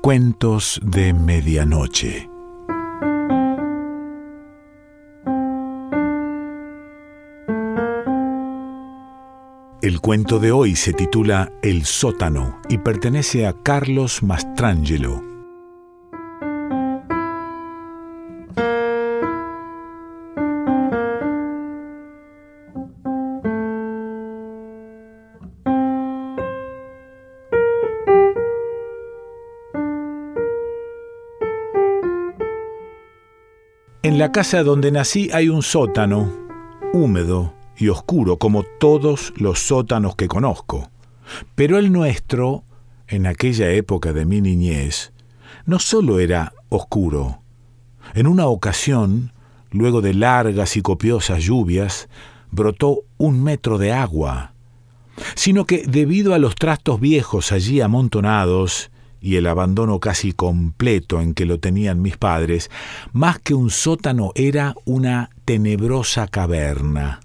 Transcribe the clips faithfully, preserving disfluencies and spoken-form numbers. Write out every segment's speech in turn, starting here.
Cuentos de medianoche. El cuento de hoy se titula El sótano y pertenece a Carlos Mastrangelo. En la casa donde nací hay un sótano, húmedo y oscuro como todos los sótanos que conozco. Pero el nuestro, en aquella época de mi niñez, no solo era oscuro. En una ocasión, luego de largas y copiosas lluvias, brotó un metro de agua, sino que debido a los trastos viejos allí amontonados y el abandono casi completo en que lo tenían mis padres, más que un sótano era una tenebrosa caverna.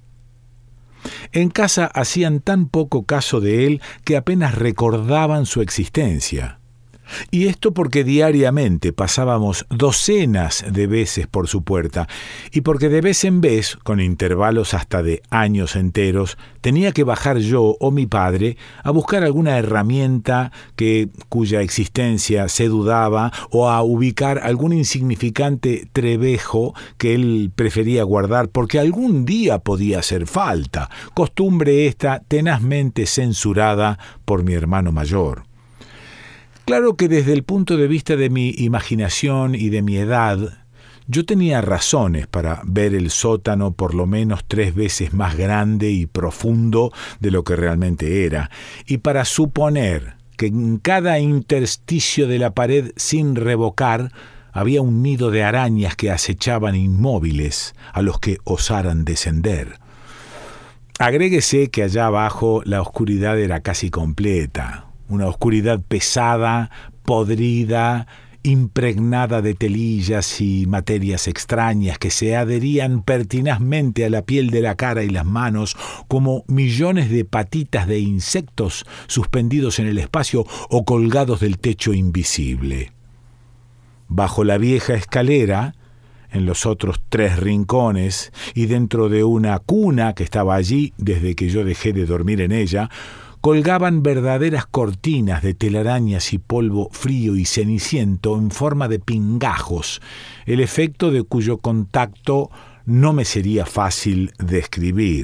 En casa hacían tan poco caso de él que apenas recordaban su existencia. Y esto porque diariamente pasábamos docenas de veces por su puerta, y porque de vez en vez, con intervalos hasta de años enteros, tenía que bajar yo o mi padre a buscar alguna herramienta que, cuya existencia se dudaba, o a ubicar algún insignificante trebejo que él prefería guardar porque algún día podía hacer falta, costumbre esta tenazmente censurada por mi hermano mayor. Claro que desde el punto de vista de mi imaginación y de mi edad, yo tenía razones para ver el sótano por lo menos tres veces más grande y profundo de lo que realmente era, y para suponer que en cada intersticio de la pared sin revocar había un nido de arañas que acechaban inmóviles a los que osaran descender. Agréguese que allá abajo la oscuridad era casi completa. Una oscuridad pesada, podrida, impregnada de telillas y materias extrañas que se adherían pertinazmente a la piel de la cara y las manos como millones de patitas de insectos suspendidos en el espacio o colgados del techo invisible. Bajo la vieja escalera, en los otros tres rincones y dentro de una cuna que estaba allí desde que yo dejé de dormir en ella, colgaban verdaderas cortinas de telarañas y polvo frío y ceniciento en forma de pingajos, el efecto de cuyo contacto no me sería fácil describir.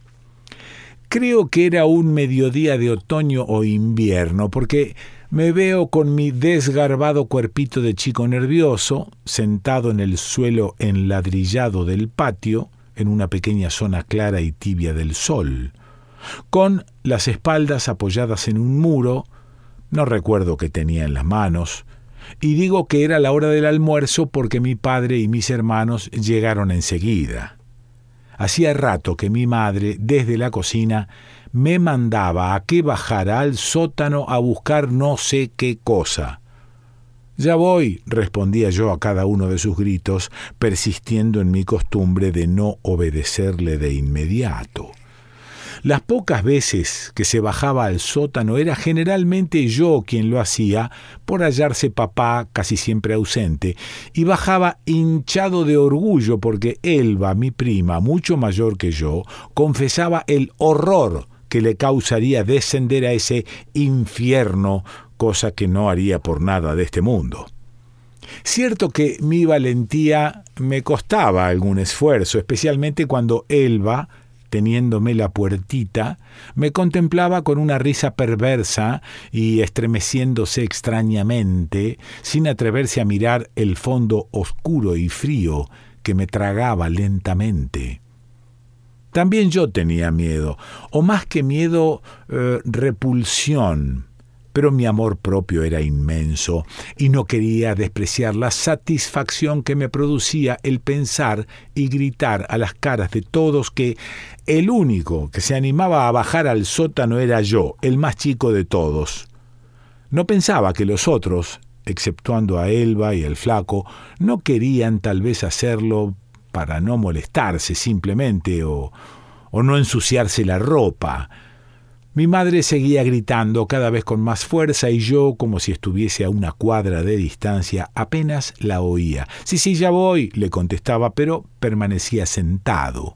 Creo que era un mediodía de otoño o invierno, porque me veo con mi desgarbado cuerpito de chico nervioso, sentado en el suelo enladrillado del patio, en una pequeña zona clara y tibia del sol, con las espaldas apoyadas en un muro, no recuerdo qué tenía en las manos, y digo que era la hora del almuerzo porque mi padre y mis hermanos llegaron enseguida. Hacía rato que mi madre, desde la cocina, me mandaba a que bajara al sótano a buscar no sé qué cosa. «Ya voy», respondía yo a cada uno de sus gritos, persistiendo en mi costumbre de no obedecerle de inmediato. Las pocas veces que se bajaba al sótano era generalmente yo quien lo hacía, por hallarse papá casi siempre ausente, y bajaba hinchado de orgullo porque Elba, mi prima, mucho mayor que yo, confesaba el horror que le causaría descender a ese infierno, cosa que no haría por nada de este mundo. Cierto que mi valentía me costaba algún esfuerzo, especialmente cuando Elba, teniéndome la puertita, me contemplaba con una risa perversa y estremeciéndose extrañamente, sin atreverse a mirar el fondo oscuro y frío que me tragaba lentamente. También yo tenía miedo, o más que miedo, eh, repulsión, pero mi amor propio era inmenso y no quería despreciar la satisfacción que me producía el pensar y gritar a las caras de todos que el único que se animaba a bajar al sótano era yo, el más chico de todos. No pensaba que los otros, exceptuando a Elba y el flaco, no querían tal vez hacerlo para no molestarse simplemente o, o no ensuciarse la ropa. Mi madre seguía gritando cada vez con más fuerza y yo, como si estuviese a una cuadra de distancia, apenas la oía. Sí, sí, ya voy, le contestaba, pero permanecía sentado.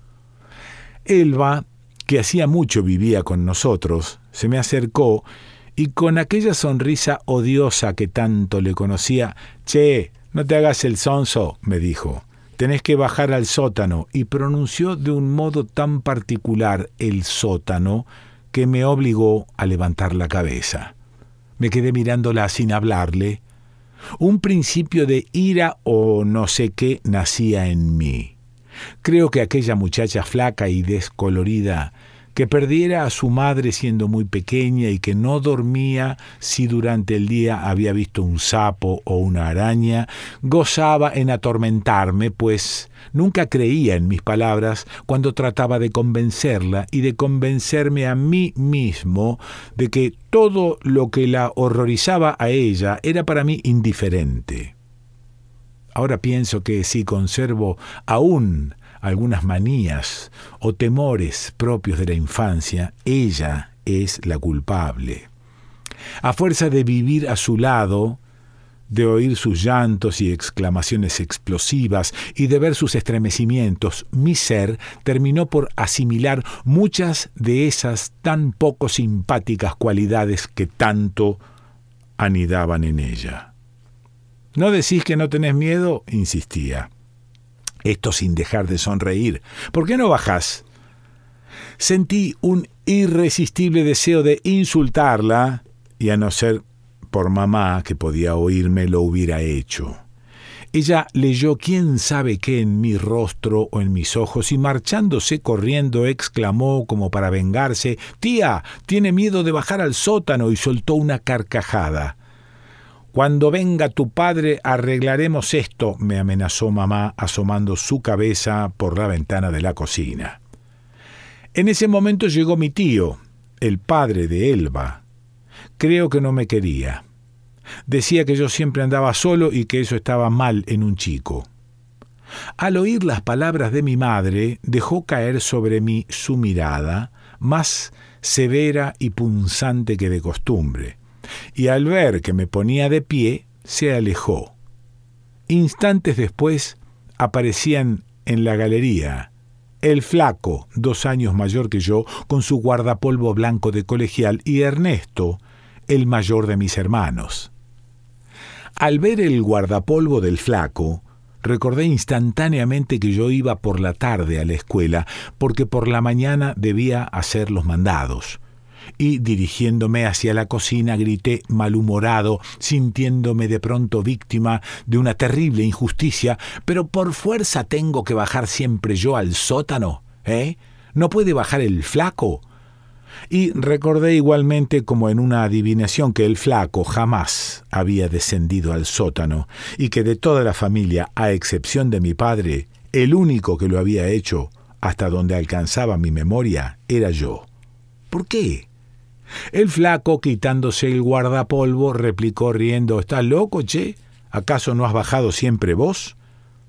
Elba, que hacía mucho vivía con nosotros, se me acercó y con aquella sonrisa odiosa que tanto le conocía, «Che, no te hagas el sonso», me dijo. «Tenés que bajar al sótano», y pronunció de un modo tan particular el sótano que me obligó a levantar la cabeza. Me quedé mirándola sin hablarle. Un principio de ira o no sé qué nacía en mí. Creo que aquella muchacha flaca y descolorida, que perdiera a su madre siendo muy pequeña y que no dormía si durante el día había visto un sapo o una araña, gozaba en atormentarme, pues nunca creía en mis palabras cuando trataba de convencerla y de convencerme a mí mismo de que todo lo que la horrorizaba a ella era para mí indiferente. Ahora pienso que si conservo aún algunas manías o temores propios de la infancia, ella es la culpable. A fuerza de vivir a su lado, de oír sus llantos y exclamaciones explosivas y de ver sus estremecimientos, mi ser terminó por asimilar muchas de esas tan poco simpáticas cualidades que tanto anidaban en ella. ¿No decís que no tenés miedo?, insistía. Esto sin dejar de sonreír. ¿Por qué no bajás? Sentí un irresistible deseo de insultarla, y a no ser por mamá, que podía oírme, lo hubiera hecho. Ella leyó quién sabe qué en mi rostro o en mis ojos, y marchándose corriendo exclamó como para vengarse: «Tía, tiene miedo de bajar al sótano», y soltó una carcajada. «Cuando venga tu padre arreglaremos esto», me amenazó mamá asomando su cabeza por la ventana de la cocina. En ese momento llegó mi tío, el padre de Elba. Creo que no me quería. Decía que yo siempre andaba solo y que eso estaba mal en un chico. Al oír las palabras de mi madre, dejó caer sobre mí su mirada, más severa y punzante que de costumbre, y al ver que me ponía de pie, se alejó. Instantes después aparecían en la galería el flaco, dos años mayor que yo, con su guardapolvo blanco de colegial, y Ernesto, el mayor de mis hermanos. Al ver el guardapolvo del flaco, recordé instantáneamente que yo iba por la tarde a la escuela, porque por la mañana debía hacer los mandados. Y dirigiéndome hacia la cocina grité malhumorado, sintiéndome de pronto víctima de una terrible injusticia: «Pero por fuerza tengo que bajar siempre yo al sótano, ¿eh? ¿No puede bajar el flaco?» Y recordé igualmente, como en una adivinación, que el flaco jamás había descendido al sótano y que de toda la familia, a excepción de mi padre, el único que lo había hecho, hasta donde alcanzaba mi memoria, era yo. ¿Por qué? El flaco, quitándose el guardapolvo, replicó riendo: «¿Estás loco, che? ¿Acaso no has bajado siempre vos?»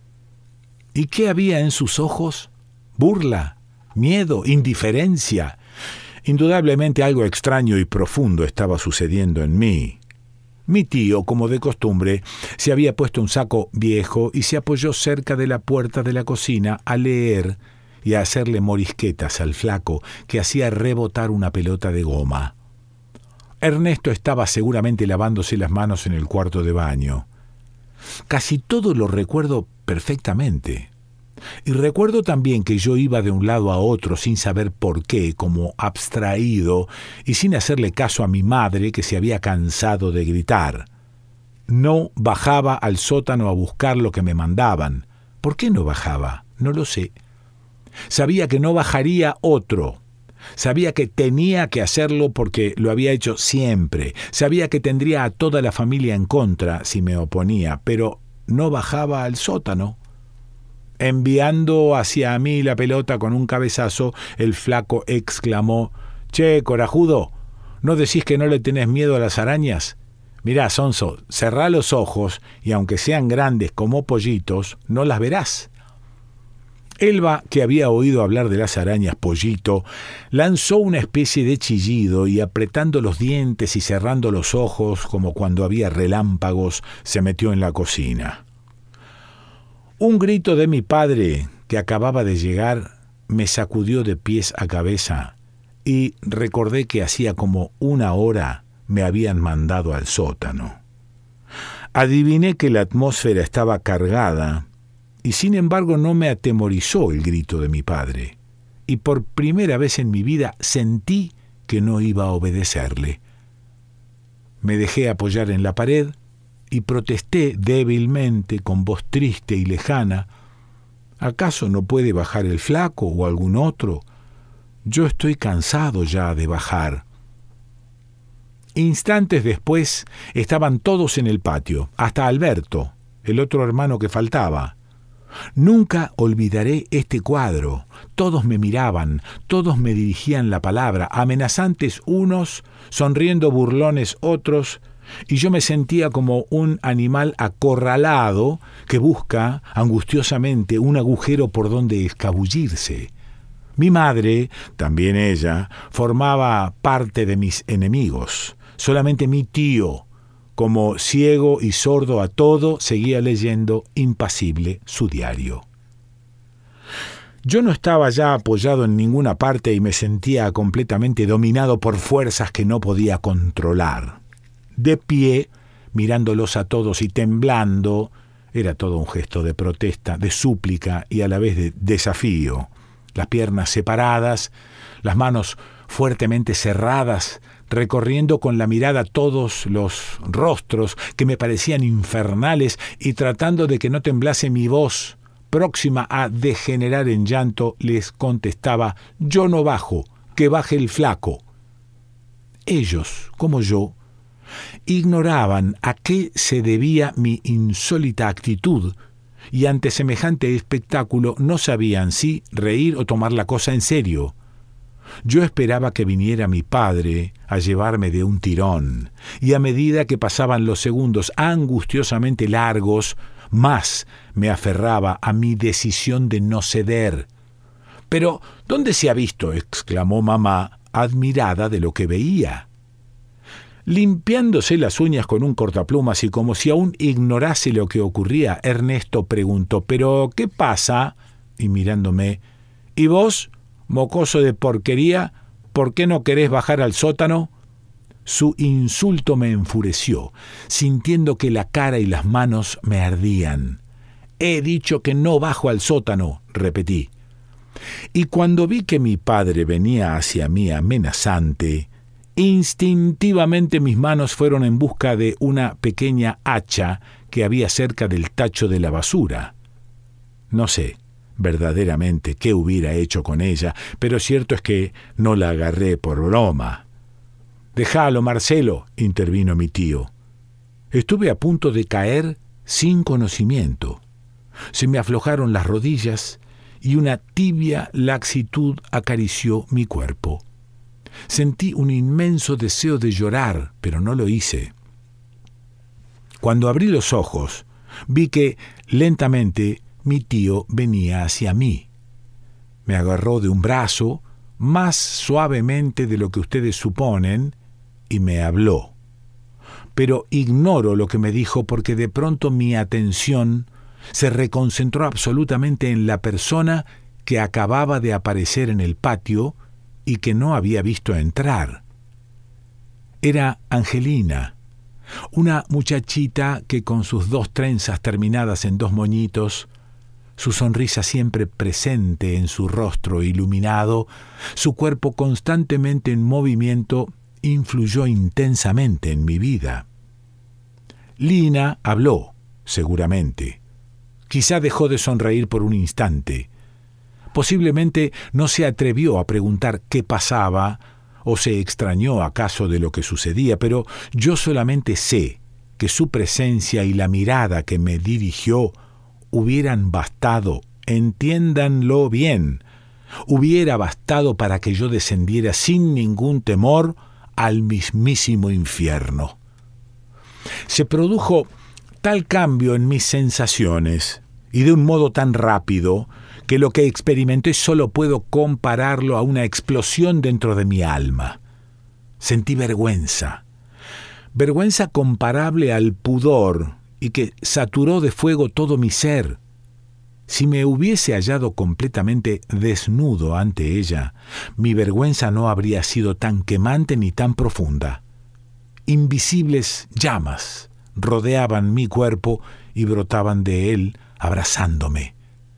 ¿Y qué había en sus ojos? ¿Burla? ¿Miedo? ¿Indiferencia? Indudablemente algo extraño y profundo estaba sucediendo en mí. Mi tío, como de costumbre, se había puesto un saco viejo y se apoyó cerca de la puerta de la cocina a leer y a hacerle morisquetas al flaco, que hacía rebotar una pelota de goma. Ernesto estaba seguramente lavándose las manos en el cuarto de baño. Casi todo lo recuerdo perfectamente. Y recuerdo también que yo iba de un lado a otro sin saber por qué, como abstraído, y sin hacerle caso a mi madre, que se había cansado de gritar. No bajaba al sótano a buscar lo que me mandaban. ¿Por qué no bajaba? No lo sé. Sabía que no bajaría otro. Sabía que tenía que hacerlo porque lo había hecho siempre. Sabía que tendría a toda la familia en contra si me oponía, pero no bajaba al sótano. Enviando hacia mí la pelota con un cabezazo, el flaco exclamó: «Che, corajudo, ¿no decís que no le tenés miedo a las arañas? Mirá, sonso, cerrá los ojos y aunque sean grandes como pollitos, no las verás». Elba, que había oído hablar de las arañas Pollito, lanzó una especie de chillido y, apretando los dientes y cerrando los ojos como cuando había relámpagos, se metió en la cocina. Un grito de mi padre, que acababa de llegar, me sacudió de pies a cabeza y recordé que hacía como una hora me habían mandado al sótano. Adiviné que la atmósfera estaba cargada y sin embargo no me atemorizó el grito de mi padre, y por primera vez en mi vida sentí que no iba a obedecerle. Me dejé apoyar en la pared y protesté débilmente, con voz triste y lejana: ¿acaso no puede bajar el flaco o algún otro? Yo estoy cansado ya de bajar. Instantes después estaban todos en el patio, hasta Alberto, el otro hermano que faltaba. Nunca olvidaré este cuadro. Todos me miraban, todos me dirigían la palabra, amenazantes unos, sonriendo burlones otros, y yo me sentía como un animal acorralado que busca angustiosamente un agujero por donde escabullirse. Mi madre, también ella, formaba parte de mis enemigos. Solamente mi tío, como ciego y sordo a todo, seguía leyendo impasible su diario. Yo no estaba ya apoyado en ninguna parte y me sentía completamente dominado por fuerzas que no podía controlar. De pie, mirándolos a todos y temblando, era todo un gesto de protesta, de súplica y a la vez de desafío. Las piernas separadas, las manos fuertemente cerradas, recorriendo con la mirada todos los rostros que me parecían infernales y tratando de que no temblase mi voz, próxima a degenerar en llanto, les contestaba: yo no bajo, que baje el flaco. Ellos, como yo, ignoraban a qué se debía mi insólita actitud y ante semejante espectáculo no sabían si reír o tomar la cosa en serio. Yo esperaba que viniera mi padre a llevarme de un tirón, y a medida que pasaban los segundos angustiosamente largos, más me aferraba a mi decisión de no ceder. «Pero, ¿dónde se ha visto?», exclamó mamá, admirada de lo que veía. Limpiándose las uñas con un cortaplumas y como si aún ignorase lo que ocurría, Ernesto preguntó: «¿Pero qué pasa?», y mirándome: «¿Y vos, mocoso de porquería, por qué no querés bajar al sótano?». Su insulto me enfureció, sintiendo que la cara y las manos me ardían. «He dicho que no bajo al sótano», repetí. Y cuando vi que mi padre venía hacia mí amenazante, instintivamente mis manos fueron en busca de una pequeña hacha que había cerca del tacho de la basura. No sé verdaderamente qué hubiera hecho con ella, pero cierto es que no la agarré por broma. «Déjalo, Marcelo», intervino mi tío. Estuve a punto de caer sin conocimiento. Se me aflojaron las rodillas y una tibia laxitud acarició mi cuerpo. Sentí un inmenso deseo de llorar, pero no lo hice. Cuando abrí los ojos, vi que, lentamente, mi tío venía hacia mí. Me agarró de un brazo, más suavemente de lo que ustedes suponen, y me habló. Pero ignoro lo que me dijo porque de pronto mi atención se reconcentró absolutamente en la persona que acababa de aparecer en el patio y que no había visto entrar. Era Angelina, una muchachita que con sus dos trenzas terminadas en dos moñitos, su sonrisa siempre presente en su rostro iluminado, su cuerpo constantemente en movimiento, influyó intensamente en mi vida. Lina habló, seguramente. Quizá dejó de sonreír por un instante. Posiblemente no se atrevió a preguntar qué pasaba o se extrañó acaso de lo que sucedía, pero yo solamente sé que su presencia y la mirada que me dirigió hubieran bastado, entiéndanlo bien, hubiera bastado para que yo descendiera sin ningún temor al mismísimo infierno. Se produjo tal cambio en mis sensaciones, y de un modo tan rápido, que lo que experimenté solo puedo compararlo a una explosión dentro de mi alma. Sentí vergüenza, vergüenza comparable al pudor y que saturó de fuego todo mi ser. Si me hubiese hallado completamente desnudo ante ella, mi vergüenza no habría sido tan quemante ni tan profunda. Invisibles llamas rodeaban mi cuerpo y brotaban de él, abrazándome.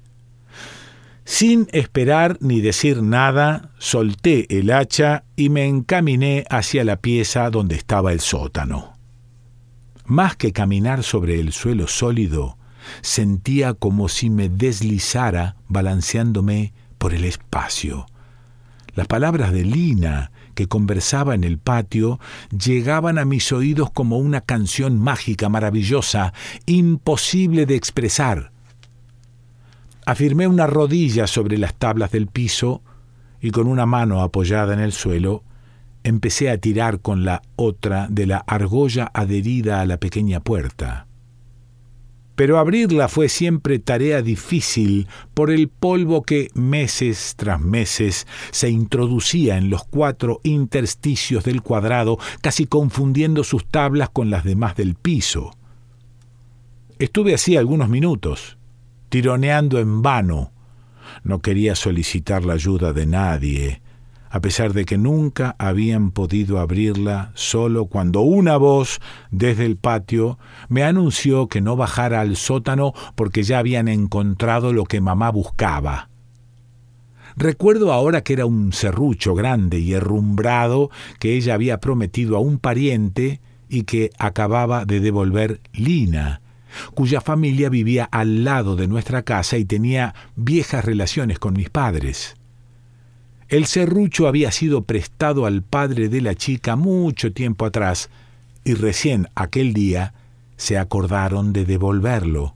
Sin esperar ni decir nada, solté el hacha y me encaminé hacia la pieza donde estaba el sótano. Más que caminar sobre el suelo sólido, sentía como si me deslizara balanceándome por el espacio. Las palabras de Lina, que conversaba en el patio, llegaban a mis oídos como una canción mágica, maravillosa, imposible de expresar. Afirmé una rodilla sobre las tablas del piso y con una mano apoyada en el suelo, empecé a tirar con la otra de la argolla adherida a la pequeña puerta. Pero abrirla fue siempre tarea difícil por el polvo que meses tras meses se introducía en los cuatro intersticios del cuadrado, casi confundiendo sus tablas con las demás del piso. Estuve así algunos minutos, tironeando en vano. No quería solicitar la ayuda de nadie, a pesar de que nunca habían podido abrirla, solo cuando una voz desde el patio me anunció que no bajara al sótano porque ya habían encontrado lo que mamá buscaba. Recuerdo ahora que era un serrucho grande y herrumbrado que ella había prometido a un pariente y que acababa de devolver Lina, cuya familia vivía al lado de nuestra casa y tenía viejas relaciones con mis padres. El serrucho había sido prestado al padre de la chica mucho tiempo atrás y recién aquel día se acordaron de devolverlo.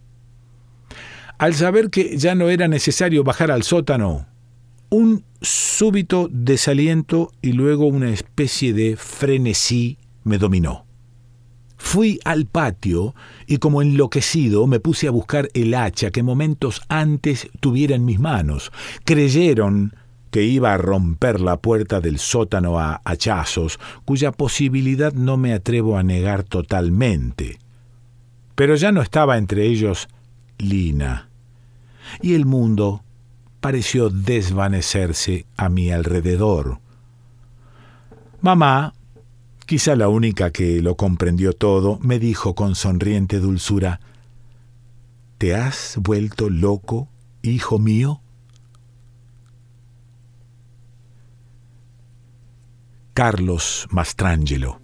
Al saber que ya no era necesario bajar al sótano, un súbito desaliento y luego una especie de frenesí me dominó. Fui al patio y como enloquecido me puse a buscar el hacha que momentos antes tuviera en mis manos. Creyeron que iba a romper la puerta del sótano a hachazos, cuya posibilidad no me atrevo a negar totalmente. Pero ya no estaba entre ellos Lina, y el mundo pareció desvanecerse a mi alrededor. Mamá, quizá la única que lo comprendió todo, me dijo con sonriente dulzura: ¿Te has vuelto loco, hijo mío? Carlos Mastrangelo.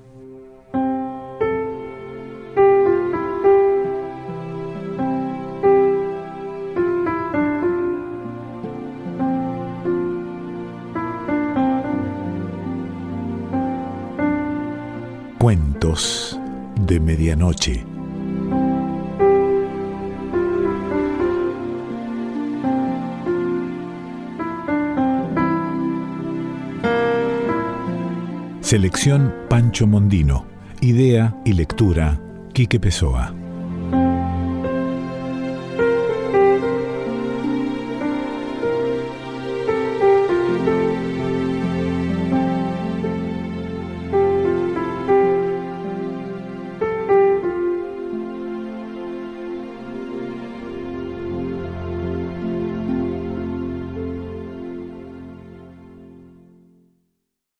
Cuentos de medianoche. Selección Pancho Mondino. Idea y lectura Quique Pessoa.